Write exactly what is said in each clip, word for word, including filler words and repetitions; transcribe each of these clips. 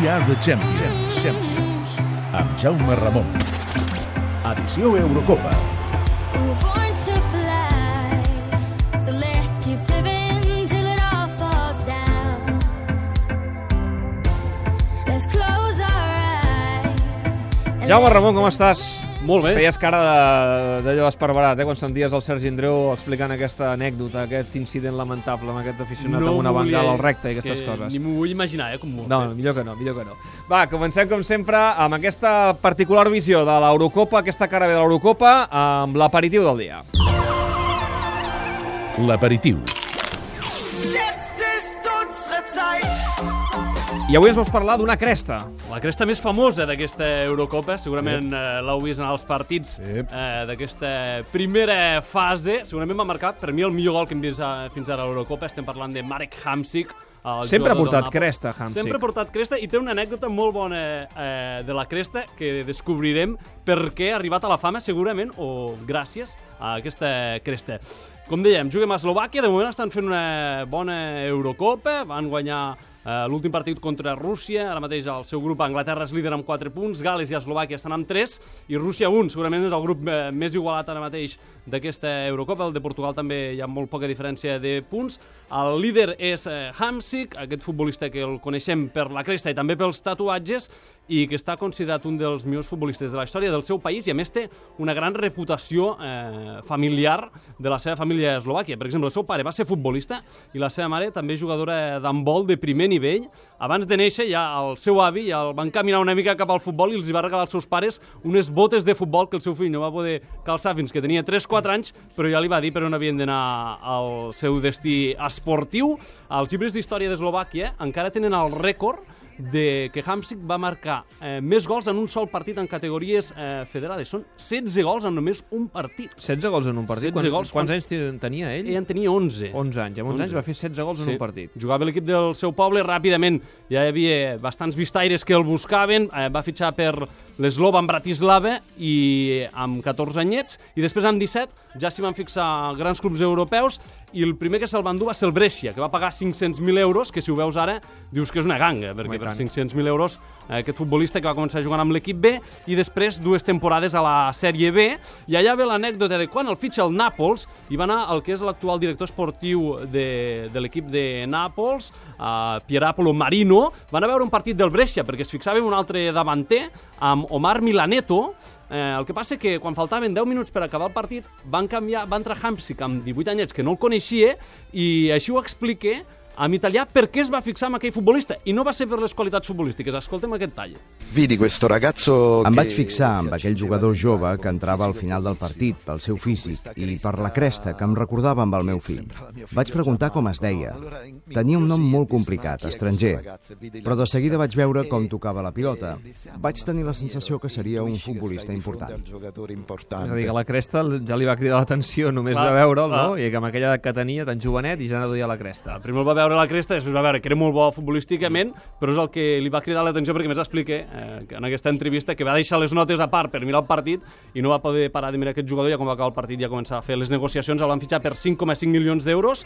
We are the champions. champions. Amb Jaume Ramon. Edició Eurocopa. Jaume Ramon, com estàs? Molt bé. Feies cara d'allò d'esparverat, eh, quan senties el Sergi Andreu explicant aquesta anècdota, aquest incident lamentable amb aquest aficionat no amb una bengala al recte i aquestes coses. Ni m'ho vull imaginar, eh, com molt. No, no, millor que no, millor que no. Va, comencem com sempre amb aquesta particular visió de l'Eurocopa, aquesta cara bé de l'Eurocopa, amb l'aperitiu del dia. L'aperitiu. I avui ens vols parlar d'una cresta. La cresta més famosa d'aquesta Eurocopa, segurament sí. eh, l'heu vist en els partits sí. eh, d'aquesta primera fase. Segurament va marcar, per mi, el millor gol que hem vist a, fins ara a l'Eurocopa. Estem parlant de Marek Hamšík. Sempre ha portat cresta, Hamšík. Sempre ha portat cresta i té una anècdota molt bona eh, de la cresta que descobrirem per què ha arribat a la fama, segurament, o gràcies a aquesta cresta. Com dèiem, juguem a Eslovàquia, de moment estan fent una bona Eurocopa, van guanyar Uh, l'últim partit contra Rússia, ara mateix el seu grup Anglaterra és líder amb quatre punts, Gales i Eslovàquia estan amb tres i Rússia un, segurament és el grup uh, més igualat ara mateix d'aquesta Eurocopa. El de Portugal també hi ha molt poca diferència de punts. El líder és uh, Hamšík, aquest futbolista que el coneixem per la cresta i també pels tatuatges i que està considerat un dels millors futbolistes de la història del seu país i a més té una gran reputació eh, familiar de la seva família a Eslovàquia. Per exemple, el seu pare va ser futbolista i la seva mare també jugadora d'handbol de primer nivell. Abans de néixer ja el seu avi ja el van caminar una mica cap al futbol i els hi va regalar als seus pares unes botes de futbol que el seu fill no va poder calçar fins que tenia tres quatre anys, però ja li va dir per on havien d'anar al seu destí esportiu. Els llibres d'història d'Eslovàquia encara tenen el rècord de que Hamšík va marcar eh, més gols en un sol partit en categories eh, federades. Són setze gols en només un partit. setze gols en un partit? Quants, gols, quants anys tenia ell? Ell en tenia onze. onze anys. En onze anys va fer setze gols sí. en un partit. Jugava a l'equip del seu poble, ràpidament ja hi havia bastants vistaires que el buscaven, eh, va fitxar per l'Slovan Bratislava i amb catorze anyets, i després amb disset ja s'hi van fixar grans clubs europeus i el primer que se'l van dur va ser el Brescia, que va pagar cinc-cents mil euros, que si ho veus ara dius que és una ganga, perquè per cinc-cents mil euros aquest futbolista que va començar jugant amb l'equip B i després dues temporades a la Sèrie B, i allà ve l'anècdota de quan el fitxa el Nàpols i va anar el que és l'actual director esportiu de, de l'equip de Nàpols, uh, Pierapolo Marino, van a veure un partit del Brescia perquè es fixava un altre davanter amb Omar Milaneto. Eh, el que passa que quan faltaven deu minuts per acabar el partit van canviar, va entrar Hamšík amb divuit anyets que no el coneixia i així ho expliqué en italià per què es va fixar amb aquell futbolista i no va ser per les qualitats futbolístiques. Escolta'm aquest tall. Vidi questo ragazzo em vaig fixar amb aquell jugador jove que entrava al final del partit pel seu físic i per la cresta que em recordava amb el meu fill. Vaig preguntar com es deia. Tenia un nom molt complicat, estranger, però de seguida vaig veure com tocava la pilota. Vaig tenir la sensació que seria un futbolista important. És a dir, que la cresta ja li va cridar l'atenció només de veure'l, no? I que amb aquella edat que tenia, tan jovenet, i ja no duia la cresta. Primer el va veure la cresta, després va veure que era molt bo futbolísticament, però és el que li va cridar l'atenció perquè més explica eh, en aquesta entrevista que va deixar les notes a part per mirar el partit i no va poder parar de mirar aquest jugador. Ja quan va acabar el partit ja començar a fer les negociacions, el van fitxar per cinc coma cinc milions d'euros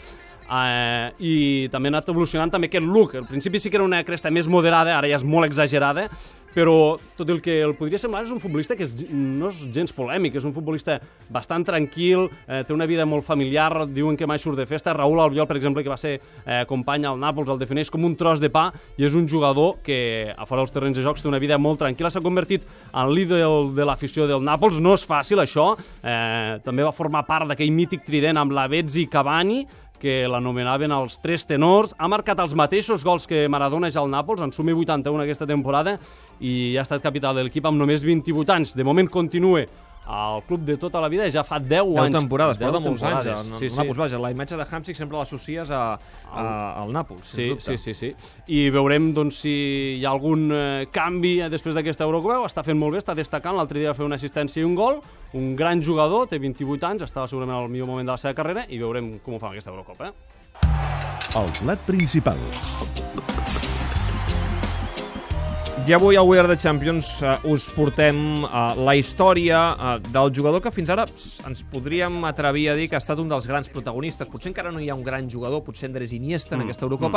eh, i també ha anat evolucionant també aquest look. Al principi sí que era una cresta més moderada, ara ja és molt exagerada, però tot el que el podria semblar és un futbolista que és, no és gens polèmic, és un futbolista bastant tranquil, eh, té una vida molt familiar, diuen que mai surt de festa. Raúl Albiol, per exemple, que va ser eh, company al Nàpols, el defineix com un tros de pa i és un jugador que a fora dels terrenys de jocs té una vida molt tranquil·la. S'ha convertit en líder de l'afició del Nàpols, no és fàcil això, eh, també va formar part d'aquell mític trident amb Lavezzi i Cavani, que l'anomenaven els tres tenors. Ha marcat els mateixos gols que Maradona ja al Nàpols, en suma vuitanta-un aquesta temporada, i ha estat capital de l'equip amb només vint-i-vuit anys. De moment continua al club de tota la vida, ja fa deu anys. deu temporades, porta molts anys. Sí, sí. Nàpols, vaja, la imatge de Hamšík sempre l'associes a, a, al Nàpols. Sí, sí, sí, sí. I veurem doncs, si hi ha algun eh, canvi després d'aquesta Eurocopa. Està fent molt bé, està destacant. L'altre dia va fer una assistència i un gol. Un gran jugador, té vint-i-vuit anys, estava segurament al millor moment de la seva carrera i veurem com ho fa aquesta Eurocopa. El plat principal. I avui al We Are The Champions uh, us portem uh, la història uh, del jugador que fins ara ps, ens podríem atrevir a dir que ha estat un dels grans protagonistes. Potser encara no hi ha un gran jugador, potser Andrés Iniesta en mm, aquesta Eurocopa, mm.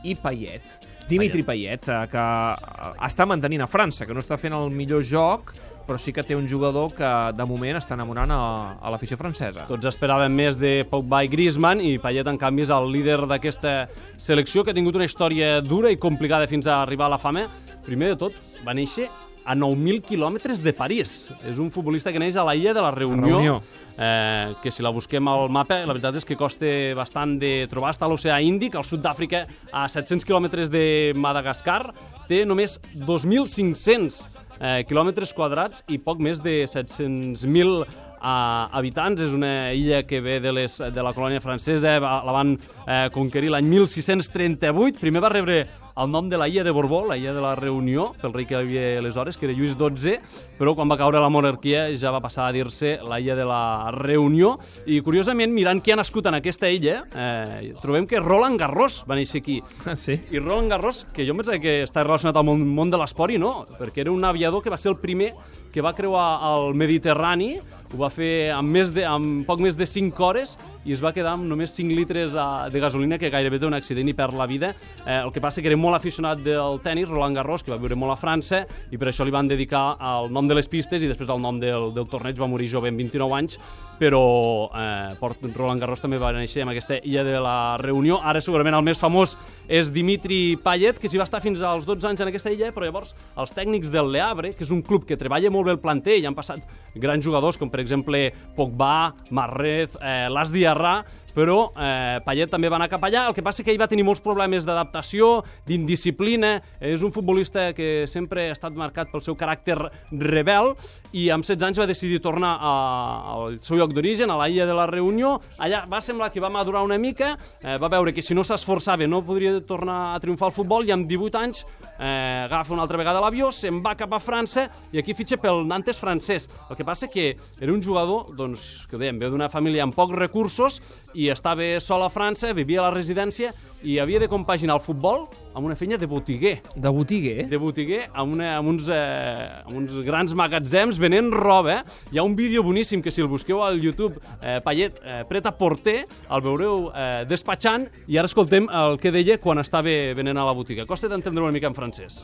i Payet. Dimitri Payet, eh, que està mantenint a França, que no està fent el millor joc, però sí que té un jugador que de moment està enamorant a, a l'afició francesa. Tots esperàvem més de Pogba i Griezmann, i Payet, en canvi, és el líder d'aquesta selecció, que ha tingut una història dura i complicada fins a arribar a la fama. Primer de tot, va néixer a nou mil quilòmetres de París. És un futbolista que neix a la illa de la Reunió, Reunió. Eh, que si la busquem al mapa, la veritat és que costa bastant de trobar. Està a l'oceà Índic, al sud d'Àfrica, a set-cents quilòmetres de Madagascar. Té només dos mil cinc-cents eh, quilòmetres quadrats i poc més de set-cents mil Uh, habitants. És una illa que ve de, les, de la colònia francesa, va, la van eh, conquerir l'any mil sis-cents trenta-vuit. Primer va rebre el nom de la illa de Borbó, la illa de la Reunió, pel rei que hi havia aleshores, que era Lluís dotze, però quan va caure la monarquia ja va passar a dir-se la illa de la Reunió. I curiosament, mirant qui ha nascut en aquesta illa, eh, trobem que Roland Garros va néixer aquí. Ah, sí? I Roland Garros, que jo em pensava que està relacionat amb el món de l'esport, i no, perquè era un aviador que va ser el primer que va creuar el Mediterrani. Ho va fer amb, més de, amb poc més de cinc hores i es va quedar amb només cinc litres de gasolina, que gairebé té un accident i perd la vida. Eh, el que passa que era molt aficionat del tennis, Roland Garros, que va viure molt a França, i per això li van dedicar el nom de les pistes i després el nom del, del torneig. Va morir jove, amb vint-i-nou anys, però eh, Roland Garros també va néixer en aquesta illa de la Reunió. Ara segurament el més famós és Dimitri Payet, que s'hi va estar fins als dotze anys en aquesta illa, però llavors els tècnics del Le Havre, que és un club que treballa molt bé el planter, i han passat grans jugadors com per exemple Pogba, Marrez, eh, Las Diarra, però eh, Payet també va anar cap allà. El que passa que ell va tenir molts problemes d'adaptació, d'indisciplina. És un futbolista que sempre ha estat marcat pel seu caràcter rebel, i amb setze anys va decidir tornar a, al seu lloc d'origen, a la illa de la Reunió. Allà va semblar que va madurar una mica, eh, va veure que si no s'esforçava no podria tornar a triomfar al futbol, i amb divuit anys eh, agafa una altra vegada l'avió, se'n va cap a França, i aquí fitxa pel Nantes francès. El que passa que era un jugador, doncs, que ho dèiem, ve d'una família amb pocs recursos, i estava sol a França, vivia a la residència, i havia de compaginar el futbol amb una feina de botiguer. De botiguer? De botiguer, amb, una, amb, uns, eh, amb uns grans magatzems venent roba. Hi ha un vídeo boníssim que, si el busqueu al YouTube, eh, Payet eh, pret-a-porter, el veureu eh, despatxant, i ara escoltem el que deia quan estava venent a la botiga. Costa d'entendre una mica en francès.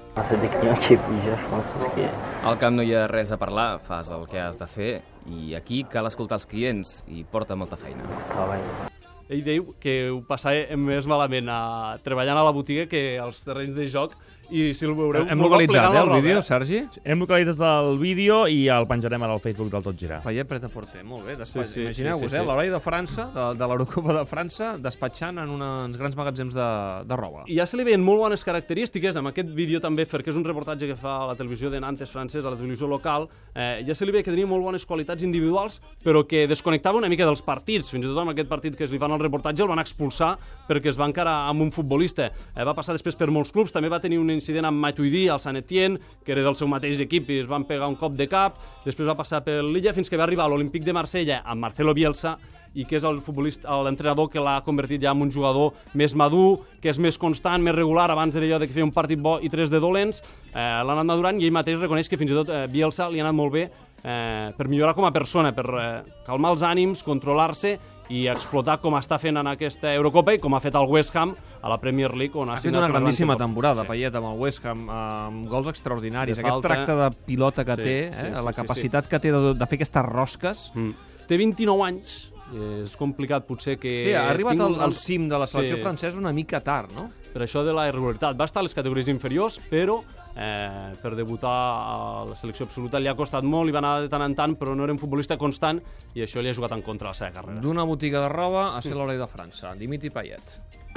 Al camp no hi ha res a parlar, fas el que has de fer, i aquí cal escoltar els clients, i porta molta feina. Ell diu que ho passava més malament a treballant a la botiga que als terrenys de joc, i si el veureu... Hem localitzat eh, el vídeo, Sergi? Hem localitzat el vídeo i el penjarem al Facebook del Tot Girar. Payet pret-a-porter, molt bé. Sí, sí, Imagineu-vos, sí, sí, sí. eh, l'horari de França, de, de l'Eurocopa de França, despatxant en uns grans magatzems de, de roba. I ja se li veien molt bones característiques, amb aquest vídeo també, perquè és un reportatge que fa la televisió de Nantes francès, a la televisió local, eh, ja se li veia que tenia molt bones qualitats individuals, però que desconnectava una mica dels partits. Fins i tot amb aquest partit que es li fan al reportatge el van expulsar perquè es va encarar amb un futbolista. Eh, va passar després per molts clubs, també va tenir un incident amb Matuidi, al Sant Etienne, que era del seu mateix equip, i es van pegar un cop de cap. Després va passar per l'Illa fins que va arribar a l'Olímpic de Marsella amb Marcelo Bielsa, i que és el futbolista, l'entrenador que l'ha convertit ja en un jugador més madur, que és més constant, més regular. Abans era allò de que feia un partit bo i tres de dolents. Eh, l'ha anat madurant, i ell mateix reconeix que fins i tot eh, Bielsa li ha anat molt bé eh, per millorar com a persona, per eh, calmar els ànims, controlar-se i explotar com està fent en aquesta Eurocopa, i com ha fet el West Ham a la Premier League, on ha, ha fet una grandíssima temporada, sí. Payet, amb el West Ham, amb gols extraordinaris. Aquest tracte de pilota que sí, té, eh, sí, sí, la capacitat sí, sí. que té de, de fer aquestes rosques. Mm. Té vint-i-nou anys, és complicat potser que... Sí, ha arribat al, al cim de la selecció sí. francesa una mica tard, no? Per això de la irregularitat. Va estar a les categories inferiors, però eh, per debutar a la selecció absoluta li ha costat molt, li va anar de tant en tant, però no era un futbolista constant, i això li ha jugat en contra a la seva carrera. D'una botiga de roba a ser l'hora de França. Dimitri Payet.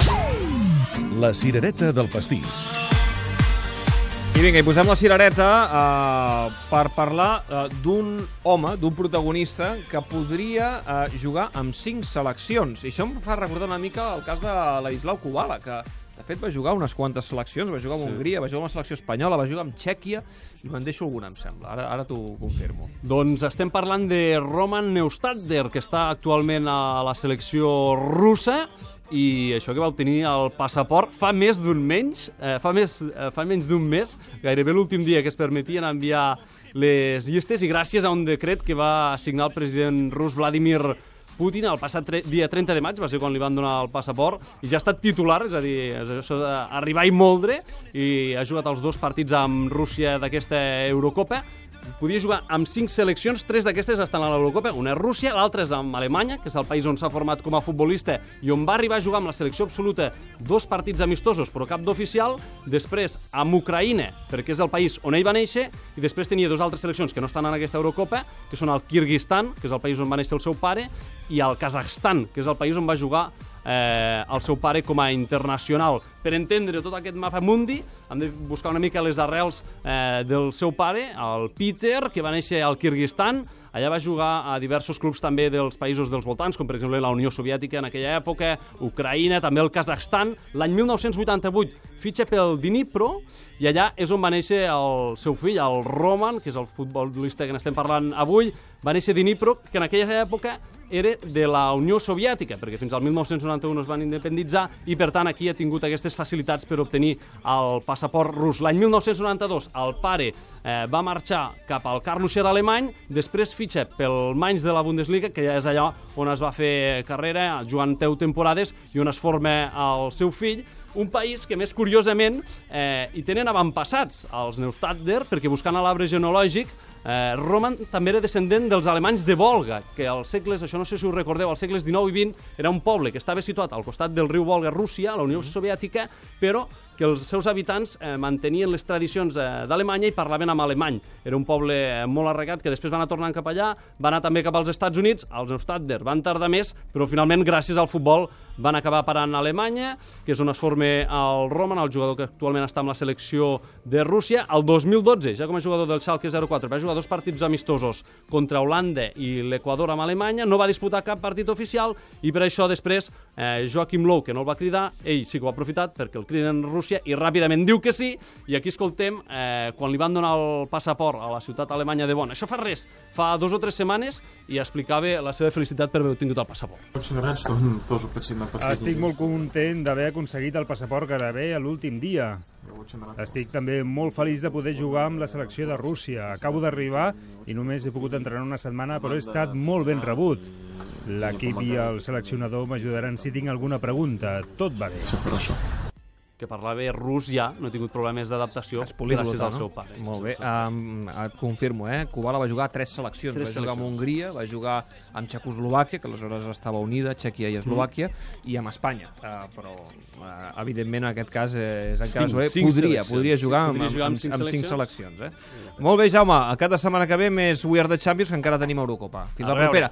La cirereta del pastís. I vinga, hi posem la cirereta uh, per parlar uh, d'un home, d'un protagonista que podria uh, jugar amb cinc seleccions. I això em fa recordar una mica el cas de Ladislau Kubala, que de fet va jugar unes quantes seleccions, va jugar amb sí. Hongria, va jugar amb la selecció espanyola, va jugar amb Txèquia, i me'n deixo alguna, em sembla. Ara, ara t'ho confirmo. Doncs estem parlant de Roman Neustadter, que està actualment a la selecció russa, i això que va obtenir el passaport fa més d'un menys, eh, fa, més, eh, fa menys d'un mes, gairebé l'últim dia que es permetien enviar les llistes, i gràcies a un decret que va signar el president rus Vladimir Putin el passat dia trenta de maig, va ser quan li van donar el passaport, i ja ha estat titular, és a dir, és això d'arribar i moldre, i ha jugat els dos partits amb Rússia d'aquesta Eurocopa. Podia jugar amb cinc seleccions, tres d'aquestes estan a l'Eurocopa, una és Rússia, l'altra és amb Alemanya, que és el país on s'ha format com a futbolista i on va arribar a jugar amb la selecció absoluta dos partits amistosos, però cap d'oficial, després amb Ucraïna, perquè és el país on ell va néixer, i després tenia dues altres seleccions que no estan en aquesta Eurocopa, que són el Kirguistan, que és el país on va néixer el seu pare, i el Kazakhstan, que és el país on va jugar eh, el seu pare com a internacional. Per entendre tot aquest mapa mundi, hem de buscar una mica les arrels eh, del seu pare, el Peter, que va néixer al Kirguistan. Allà va jugar a diversos clubs també dels països dels voltants, com per exemple la Unió Soviètica en aquella època, Ucraïna, també el Kazakhstan. L'any mil nou-cents vuitanta-vuit fitxa pel Dnipro, i allà és on va néixer el seu fill, el Roman, que és el futbolista que n'estem parlant avui. Va néixer a Dnipro, que en aquella època era de la Unió Soviètica, perquè fins al mil nou-cents noranta-u es van independitzar, i per tant aquí ha tingut aquestes facilitats per obtenir el passaport rus. L'any mil nou-cents noranta-dos el pare eh, va marxar cap al Karlsruhe alemany, després fitxa pel Mainz de la Bundesliga, que ja és allà on es va fer carrera, jugant deu temporades, i on es forma el seu fill. Un país que, més curiosament, eh, hi tenen avantpassats, els Neustadter, perquè buscant a l'arbre genealògic, eh, Roman també era descendent dels alemanys de Volga, que als segles, això no sé si us recordeu, als segles dinou i vint era un poble que estava situat al costat del riu Volga, Rússia, a la Unió Soviètica, però que els seus habitants eh, mantenien les tradicions eh, d'Alemanya i parlaven amb alemany. Era un poble eh, molt arregat que després va anar tornant cap allà, va anar també cap als Estats Units, els Neustadter van tardar més, però finalment, gràcies al futbol, van acabar parant a Alemanya, que és on es forma el Roman, el jugador que actualment està amb la selecció de Rússia. El dos mil dotze, ja com a jugador del Schalke zero quatre, va jugar dos partits amistosos contra Holanda i l'Equador amb Alemanya, no va disputar cap partit oficial, i per això després eh, Joachim Löw, que no el va cridar, ell sí que ho ha aprofitat perquè el criden Rússia, i ràpidament diu que sí, i aquí escoltem eh, quan li van donar el passaport a la ciutat alemanya de Bonn. Això fa res, fa dos o tres setmanes, i explicava la seva felicitat per haver obtingut el passaport. Estic molt content d'haver aconseguit el passaport gairebé a l'últim dia. Estic també molt feliç de poder jugar amb la selecció de Rússia. Acabo d'arribar i només he pogut entrenar una setmana, però he estat molt ben rebut. L'equip i el seleccionador m'ajudaran si tinc alguna pregunta. Tot va bé. Que parlava rus ja, no ha tingut problemes d'adaptació gràcies al seu pare. Molt bé, um, et confirmo, eh? Kubala va jugar a tres seleccions. Tres va jugar amb Hongria, va jugar amb Txecoslovàquia, que aleshores estava unida, Txèquia i Eslovàquia, mm. i amb Espanya. Uh, però, uh, evidentment, en aquest cas, eh, és encara cinc, cinc podria, podria jugar, sí, podria jugar amb, amb, amb, amb cinc seleccions. Eh? Molt bé, Jaume, a cada setmana que ve més We Are The Champions, que encara tenim Eurocopa. Fins a la propera.